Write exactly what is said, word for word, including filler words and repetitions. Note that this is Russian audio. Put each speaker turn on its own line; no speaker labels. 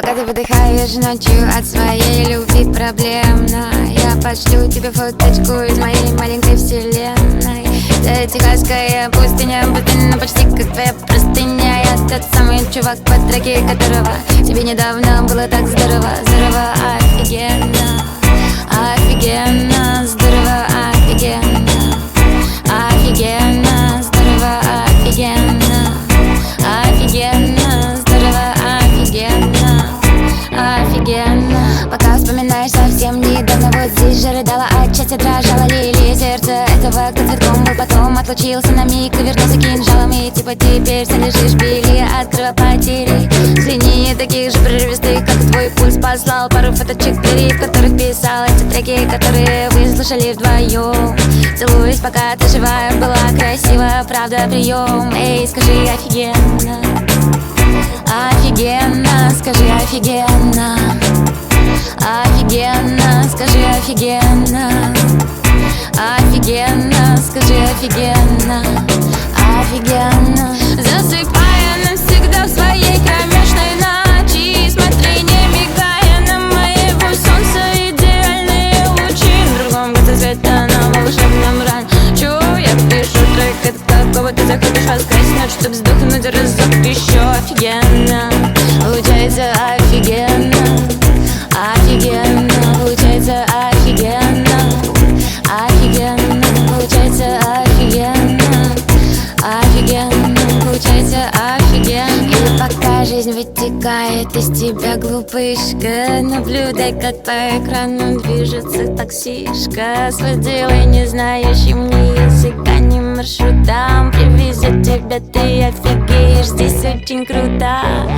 Пока ты выдыхаешь ночью от своей любви проблемно, я пошлю тебе фоточку из моей маленькой вселенной. Это техасская пустыня, пустыня почти как твоя простыня. Я тот самый чувак под траки, которого тебе недавно было так здорово. Здорово, офигенно, офигенно, здорово, офигенно, офигенно, здорово, офигенно, офигенно, здорово, офигенно, офигенно. Пока вспоминаешь совсем недавно, вот здесь же рыдала, отчасти дрожала лилия сердца этого, кто цветком был, потом отлучился на миг и вернулся кинжалом. И типа теперь ты лежишь в пыли от кровопотери. Взгляни, таких же прерывистых, как твой пульс. Послал пару фоточек двери, в которых писал эти треки, которые вы слушали вдвоем. Целуюсь, пока ты живая, была красива, правда, прием. Эй, скажи офигенно, офигенно, скажи офигенно, офигенно, скажи офигенно, офигенно, скажи офигенно, офигенно. Засыпая навсегда в своей кромешной ночи, смотри, не мигая на моего солнца идеальные лучи. В другом конце света на волшебном ранчо я пишу трек, от какого ты захочешь воскресить ночь, чтоб сдохнуть разок еще. Офигенно, получается офигенно, офигенно, получается офигенно, офигенно, получается офигенно, офигенно, получается офигенно. И пока жизнь вытекает из тебя, глупышка, наблюдай, как по экрану движется таксишка с водилой, не знающим ни языка, ни маршрута. Он привезет тебя, ты офигеешь, здесь очень круто.